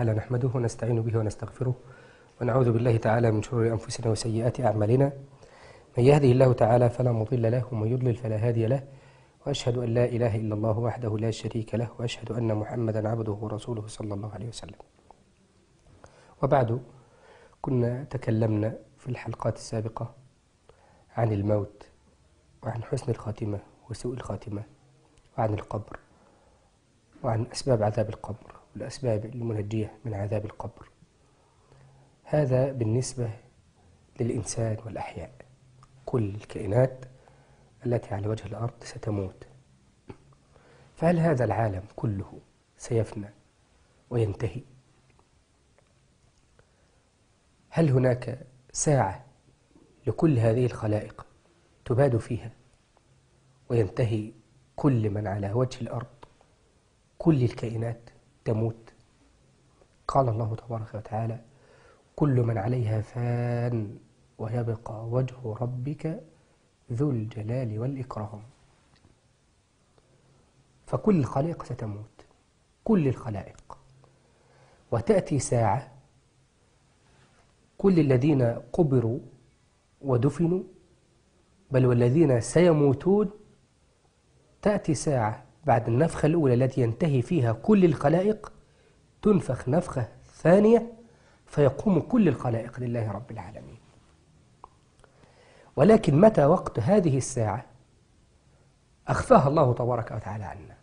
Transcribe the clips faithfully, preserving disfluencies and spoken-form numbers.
تعالى نحمده ونستعين به ونستغفره ونعوذ بالله تعالى من شرور أنفسنا وسيئات أعمالنا. من يهده الله تعالى فلا مضل له ومن يضلل فلا هادي له، وأشهد أن لا إله إلا الله وحده لا شريك له، وأشهد أن محمدا عبده ورسوله صلى الله عليه وسلم. وبعد، كنا تكلمنا في الحلقات السابقة عن الموت وعن حسن الخاتمة وسوء الخاتمة وعن القبر وعن أسباب عذاب القبر والأسباب المنجية من عذاب القبر. هذا بالنسبة للإنسان والأحياء. كل الكائنات التي على وجه الأرض ستموت، فهل هذا العالم كله سيفنى وينتهي؟ هل هناك ساعة لكل هذه الخلائق تباد فيها وينتهي كل من على وجه الأرض؟ كل الكائنات تموت. قال الله تبارك وتعالى: كل من عليها فان ويبقى وجه ربك ذو الجلال والإكرام. فكل الخلائق ستموت، كل الخلائق. وتأتي ساعة كل الذين قبروا ودفنوا، بل والذين سيموتون، تأتي ساعة بعد النفخة الأولى التي ينتهي فيها كل الخلائق، تنفخ نفخة ثانية فيقوم كل الخلائق لله رب العالمين. ولكن متى وقت هذه الساعة أخفاها الله تبارك وتعالى عنا،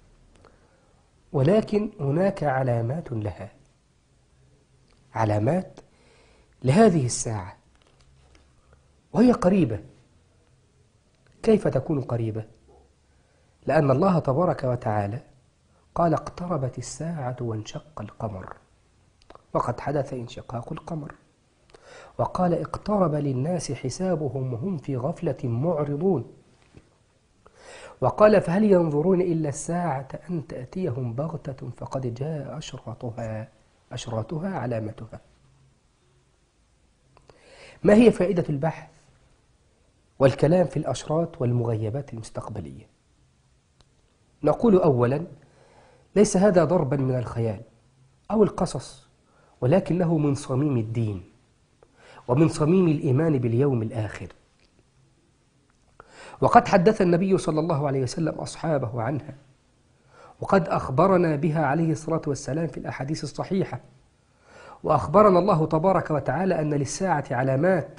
ولكن هناك علامات لها، علامات لهذه الساعة، وهي قريبة. كيف تكون قريبة؟ لأن الله تبارك وتعالى قال: اقتربت الساعة وانشق القمر، وقد حدث انشقاق القمر. وقال: اقترب للناس حسابهم وهم في غفلة معرضون. وقال: فهل ينظرون إلا الساعة أن تأتيهم بغتة فقد جاء أشراطها أشراطها علامتها. ما هي فائدة البحث والكلام في الأشراط والمغيبات المستقبلية؟ نقول أولا: ليس هذا ضربا من الخيال أو القصص، ولكنه من صميم الدين ومن صميم الإيمان باليوم الآخر. وقد حدث النبي صلى الله عليه وسلم أصحابه عنها، وقد أخبرنا بها عليه الصلاة والسلام في الأحاديث الصحيحة. وأخبرنا الله تبارك وتعالى أن للساعة علامات.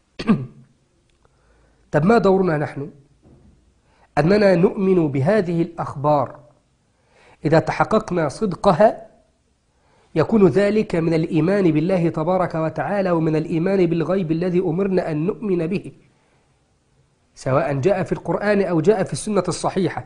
طب ما دورنا نحن؟ أننا نؤمن بهذه الأخبار. إذا تحققنا صدقها يكون ذلك من الإيمان بالله تبارك وتعالى ومن الإيمان بالغيب الذي أمرنا أن نؤمن به، سواء جاء في القرآن أو جاء في السنة الصحيحة.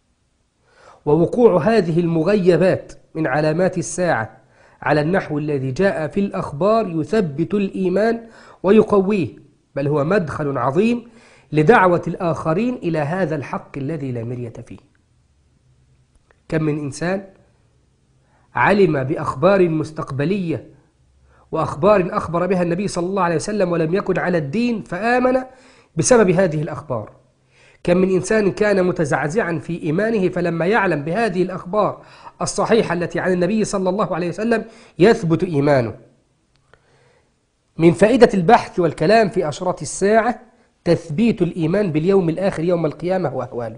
ووقوع هذه المغيبات من علامات الساعة على النحو الذي جاء في الأخبار يثبت الإيمان ويقويه، بل هو مدخل عظيم لدعوة الآخرين إلى هذا الحق الذي لا مرية فيه. كم من إنسان علم بأخبار مستقبلية وأخبار أخبر بها النبي صلى الله عليه وسلم ولم يكن على الدين فآمن بسبب هذه الأخبار. كم من إنسان كان متزعزعا في إيمانه، فلما يعلم بهذه الأخبار الصحيحة التي عن النبي صلى الله عليه وسلم يثبت إيمانه. من فائدة البحث والكلام في أشراط الساعة تثبيت الإيمان باليوم الآخر يوم القيامة وأهواله،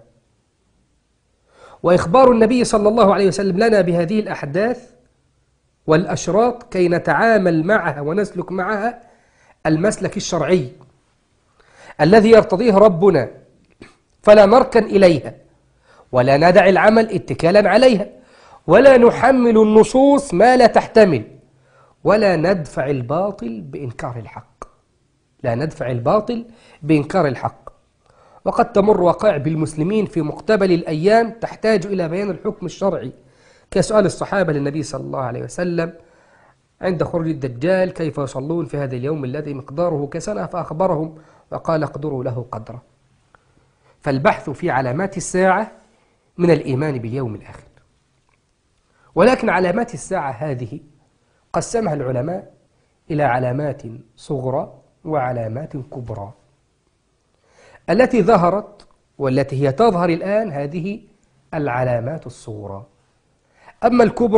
وإخبار النبي صلى الله عليه وسلم لنا بهذه الأحداث والأشراط كي نتعامل معها ونسلك معها المسلك الشرعي الذي يرتضيه ربنا، فلا نركن إليها ولا ندع العمل اتكالا عليها، ولا نحمل النصوص ما لا تحتمل، ولا ندفع الباطل بإنكار الحق لا ندفع الباطل بإنكار الحق. وقد تمر وقائع بالمسلمين في مقتبل الأيام تحتاج إلى بيان الحكم الشرعي، كسؤال الصحابة للنبي صلى الله عليه وسلم عند خروج الدجال: كيف يصلون في هذا اليوم الذي مقداره كسنة؟ فأخبرهم وقال: اقدروا له قدره. فالبحث في علامات الساعة من الإيمان باليوم الآخر. ولكن علامات الساعة هذه قسمها العلماء إلى علامات صغرى وعلامات كبرى. التي ظهرت والتي هي تظهر الآن هذه العلامات الصغرى. أما الكبرى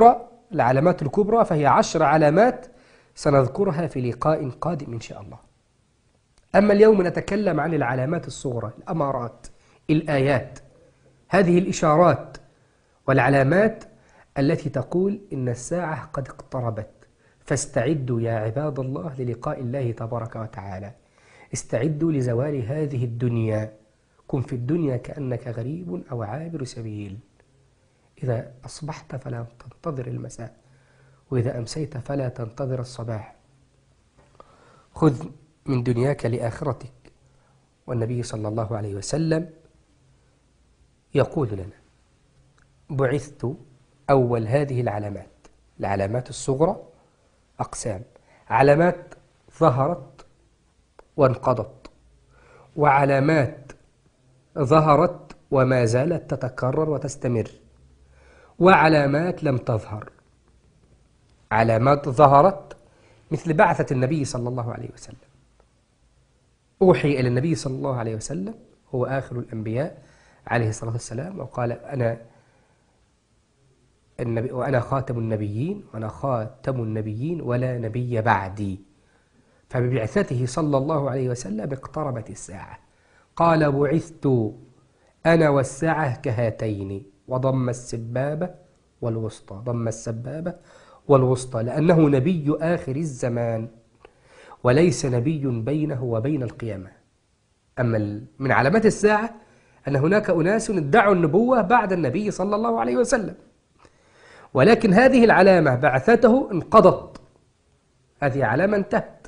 العلامات الكبرى فهي عشر علامات سنذكرها في لقاء قادم إن شاء الله. أما اليوم نتكلم عن العلامات الصغرى، الأمارات، الآيات، هذه الإشارات والعلامات التي تقول إن الساعة قد اقتربت. فاستعدوا يا عباد الله للقاء الله تبارك وتعالى، استعدوا لزوال هذه الدنيا، كن في الدنيا كأنك غريب أو عابر سبيل. إذا أصبحت فلا تنتظر المساء، وإذا أمسيت فلا تنتظر الصباح. خذ من دنياك لآخرتك. والنبي صلى الله عليه وسلم يقول لنا: بعثت أول هذه العلامات. العلامات الصغرى أقسام: علامات ظهرت وانقضت، وعلامات ظهرت وما زالت تتكرر وتستمر، وعلامات لم تظهر. علامات ظهرت مثل بعثة النبي صلى الله عليه وسلم، أوحي إلى النبي صلى الله عليه وسلم، هو آخر الأنبياء عليه الصلاة والسلام، وقال: أنا النبي وأنا خاتم النبيين وأنا خاتم النبيين ولا نبي بعدي. فببعثته صلى الله عليه وسلم اقتربت الساعة. قال: بعثت أنا والساعة كهاتين، وضم السبابة والوسطى، ضم السبابة والوسطى، لأنه نبي آخر الزمان وليس نبي بينه وبين القيامة. أما من علامات الساعة أن هناك أناس ادعوا النبوة بعد النبي صلى الله عليه وسلم، ولكن هذه العلامة بعثته انقضت، هذه علامة انتهت.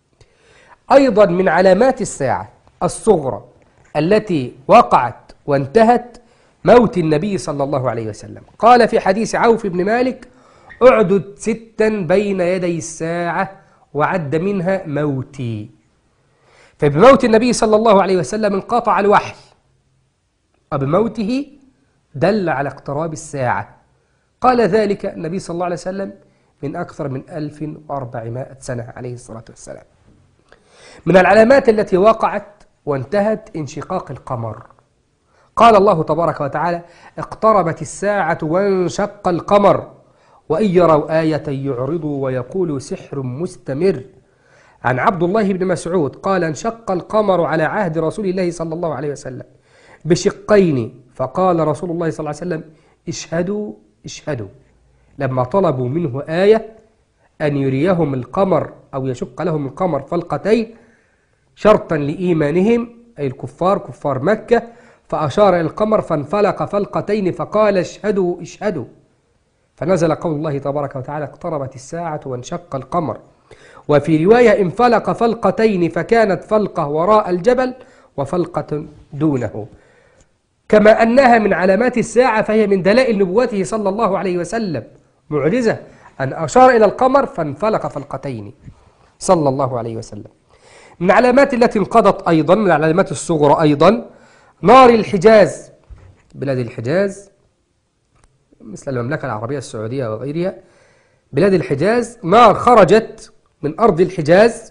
أيضا من علامات الساعة الصغرى التي وقعت وانتهت موت النبي صلى الله عليه وسلم. قال في حديث عوف بن مالك: أعدد ستا بين يدي الساعة وعد منها موتي. فبموت النبي صلى الله عليه وسلم انقطع الوحي، وبموته دل على اقتراب الساعة. قال ذلك النبي صلى الله عليه وسلم من أكثر من ألف وأربعمائة سنة عليه الصلاة والسلام. من العلامات التي وقعت وانتهت انشقاق القمر. قال الله تبارك وتعالى: اقتربت الساعة وانشق القمر وإن يروا آية يعرضوا ويقولوا سحر مستمر. عن عبد الله بن مسعود قال: انشق القمر على عهد رسول الله صلى الله عليه وسلم بشقين، فقال رسول الله صلى الله عليه وسلم: اشهدوا اشهدوا، لما طلبوا منه آية أن يريهم القمر أو يشق لهم القمر فلقتين شرطا لإيمانهم، أي الكفار كفار مكة، فأشار إلى القمر فانفلق فلقتين فقال: اشهدوا اشهدوا، فنزل قول الله تبارك وتعالى: اقتربت الساعة وانشق القمر. وفي رواية: انفلق فلقتين فكانت فلقة وراء الجبل وفلقة دونه. كما أنها من علامات الساعة فهي من دلائل نبوته صلى الله عليه وسلم، معجزة أن أشار إلى القمر فانفلق فلقتين صلى الله عليه وسلم. من العلامات التي انقضت أيضا، من العلامات الصغرى أيضا، نار الحجاز، بلاد الحجاز مثل المملكة العربية السعودية وغيرها، بلاد الحجاز نار خرجت من أرض الحجاز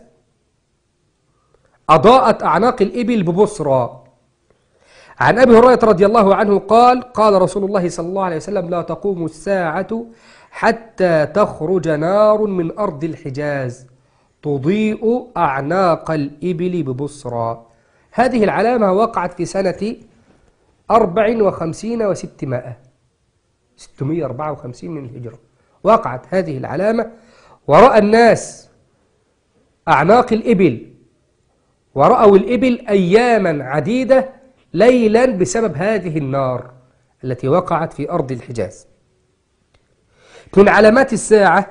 أضاءت أعناق الإبل ببصرى. عن أبي هريرة رضي الله عنه قال: قال رسول الله صلى الله عليه وسلم: لا تقوم الساعة حتى تخرج نار من أرض الحجاز تضيء أعناق الإبل ببصرى. هذه العلامة وقعت في سنة أربع وخمسين وستمائة ستمائة وأربعة وخمسين من الهجرة. وقعت هذه العلامة ورأى الناس أعناق الإبل، ورأوا الإبل أياما عديدة ليلا بسبب هذه النار التي وقعت في أرض الحجاز. من علامات الساعة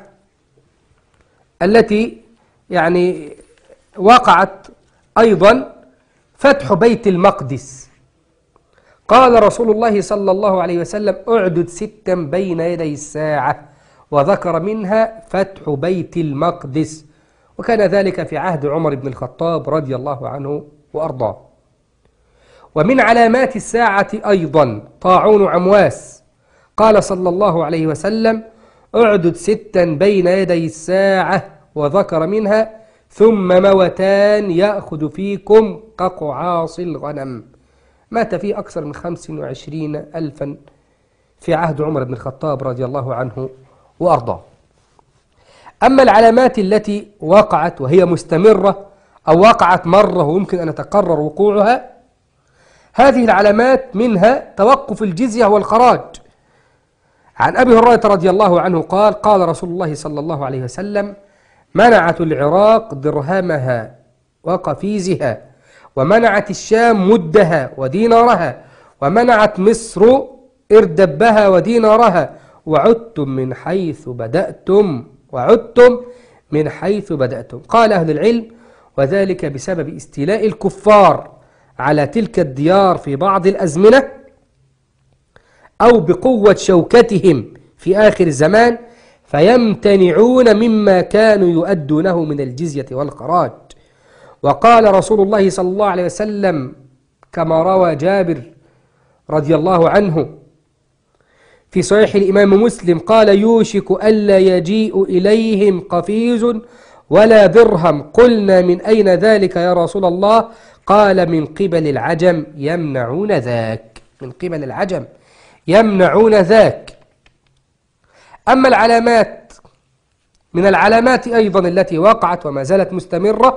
التي يعني وقعت أيضا فتح بيت المقدس. قال رسول الله صلى الله عليه وسلم: أعدد ستا بين يدي الساعة، وذكر منها فتح بيت المقدس، وكان ذلك في عهد عمر بن الخطاب رضي الله عنه وأرضاه. ومن علامات الساعة أيضا طاعون عمواس. قال صلى الله عليه وسلم: أعدد ستا بين يدي الساعة، وذكر منها: ثم موتان يأخذ فيكم كقعاص الغنم. مات فيه أكثر من خمس وعشرين ألفا في عهد عمر بن الخطاب رضي الله عنه وأرضاه. أما العلامات التي وقعت وهي مستمرة أو وقعت مرة ويمكن أن يتكرر وقوعها، هذه العلامات منها توقف الجزية والخراج. عن أبي هريرة رضي الله عنه قال: قال رسول الله صلى الله عليه وسلم: منعت العراق درهمها وقفيزها، ومنعت الشام مدها ودينارها، ومنعت مصر إردبها ودينارها، وعدتم من حيث بدأتم وعدتم من حيث بدأتم. قال أهل العلم: وذلك بسبب استيلاء الكفار على تلك الديار في بعض الأزمنة، أو بقوة شوكتهم في آخر الزمان، فيمتنعون مما كانوا يؤدونه من الجزية والخراج. وقال رسول الله صلى الله عليه وسلم كما روى جابر رضي الله عنه في صحيح الإمام مسلم قال: يوشك ألا يجيء إليهم قفيز ولا درهم. قلنا: من أين ذلك يا رسول الله؟ قال: من قبل العجم يمنعون ذاك. من قبل العجم يمنعون ذاك. أما العلامات، من العلامات أيضا التي وقعت وما زالت مستمرة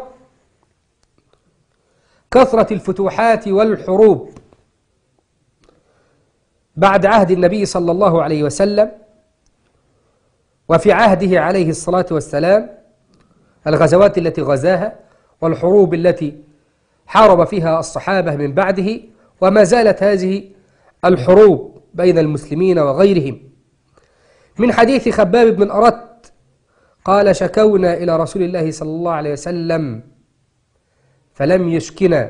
كثرة الفتوحات والحروب بعد عهد النبي صلى الله عليه وسلم، وفي عهده عليه الصلاة والسلام الغزوات التي غزاها والحروب التي حارب فيها الصحابة من بعده، وما زالت هذه الحروب بين المسلمين وغيرهم. من حديث خباب بن الأرت قال: شكونا إلى رسول الله صلى الله عليه وسلم فلم يشكنا،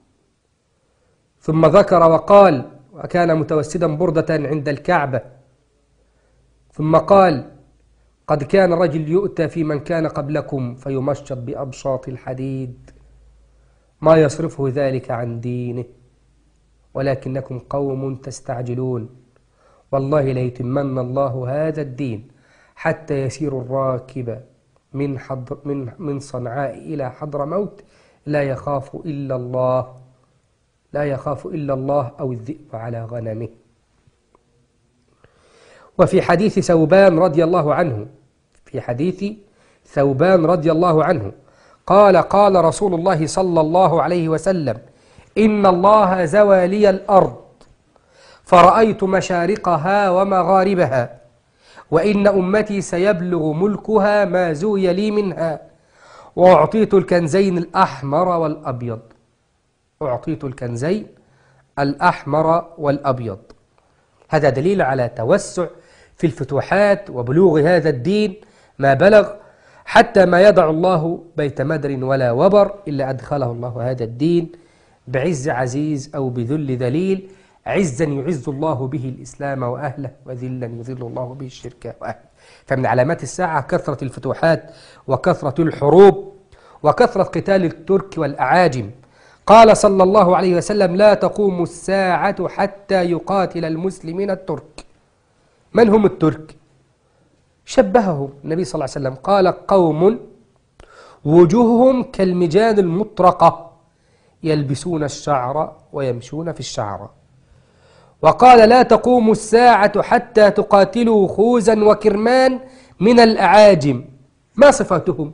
ثم ذكر وقال: وكان متوسدا بردة عند الكعبة، ثم قال: قد كان رجل يؤتى في من كان قبلكم فيمشط بأبشاط الحديد ما يصرفه ذلك عن دينه، ولكنكم قوم تستعجلون، والله ليتمن الله هذا الدين حتى يسير الراكب من حضر من من صنعاء إلى حضرموت لا يخاف إلا الله لا يخاف إلا الله أو الذئب على غنمه. وفي حديث ثوبان رضي الله عنه في حديث ثوبان رضي الله عنه قال: قال رسول الله صلى الله عليه وسلم: إن الله زوى لي الأرض فرأيت مشارقها ومغاربها، وإن أمتي سيبلغ ملكها ما زوي لي منها، وأعطيت الكنزين الأحمر والأبيض. أعطيت الكنزين الأحمر والأبيض. هذا دليل على توسع في الفتوحات وبلوغ هذا الدين ما بلغ، حتى ما يدع الله بيت مدر ولا وبر إلا أدخله الله هذا الدين بعز عزيز أو بذل ذليل، عزا يعز الله به الإسلام وأهله، وذلا يذل الله به الشرك وأهله. فمن علامات الساعة كثرة الفتوحات وكثرة الحروب وكثرة قتال الترك والأعاجم. قال صلى الله عليه وسلم: لا تقوم الساعة حتى يقاتل المسلمين الترك. من هم الترك؟ شبههم النبي صلى الله عليه وسلم قال: قوم وجوههم كالمجان المطرقة يلبسون الشعر ويمشون في الشعر. وقال: لا تقوم الساعة حتى تقاتلوا خوزا وكرمان من الأعاجم. ما صفاتهم؟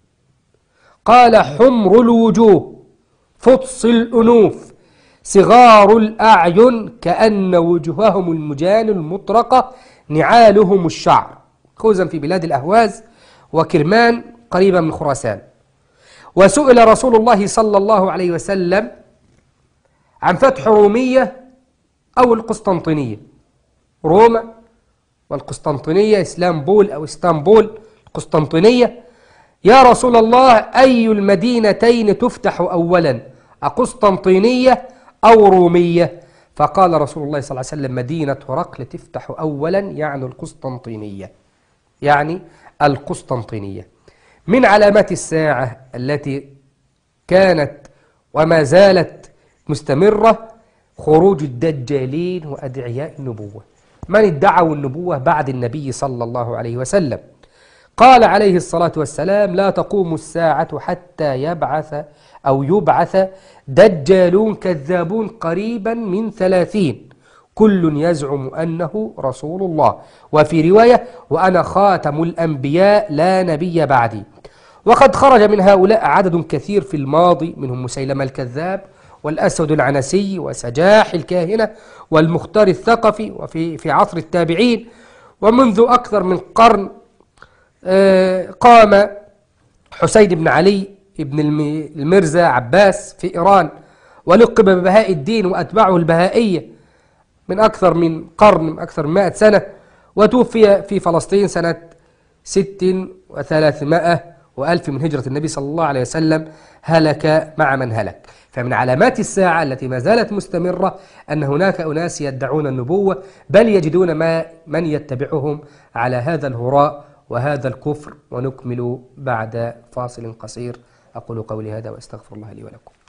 قال: حمر الوجوه، فطس الأنوف، صغار الأعين، كأن وجوههم المجان المطرقة، نعالهم الشعر. خوزا في بلاد الأهواز، وكرمان قريبا من خراسان. وسئل رسول الله صلى الله عليه وسلم عن فتح رومية أو القسطنطينية. روما والقسطنطينية، إسلامبول أو اسطنبول، القسطنطينية. يا رسول الله، أي المدينتين تفتح أولا، أقسطنطينية أو رومية؟ فقال رسول الله صلى الله عليه وسلم: مدينة هرقل تفتح أولا، يعني القسطنطينية، يعني القسطنطينية. من علامات الساعة التي كانت وما زالت مستمرة خروج الدجالين وأدعياء النبوة. من ادعوا النبوة بعد النبي صلى الله عليه وسلم؟ قال عليه الصلاة والسلام: لا تقوم الساعة حتى يبعث أو يبعث دجالون كذابون قريبا من ثلاثين، كل يزعم أنه رسول الله، وفي رواية وأنا خاتم الأنبياء لا نبي بعدي. وقد خرج من هؤلاء عدد كثير في الماضي، منهم مسيلمة الكذاب والأسود العنسي وسجاح الكاهنة والمختار الثقفي، وفي في عصر التابعين ومنذ أكثر من قرن قام حسين بن علي بن الميرزا عباس في إيران، ولقب ببهاء الدين وأتباعه البهائية من أكثر من قرن، من أكثر من مائة سنة، وتوفي في فلسطين سنة ست وثلاثمائة وألف من هجرة النبي صلى الله عليه وسلم، هلك مع من هلك. فمن علامات الساعة التي ما زالت مستمرة أن هناك أناس يدعون النبوة، بل يجدون ما من يتبعهم على هذا الهراء وهذا الكفر. ونكمل بعد فاصل قصير. أقول قولي هذا وأستغفر الله لي ولكم.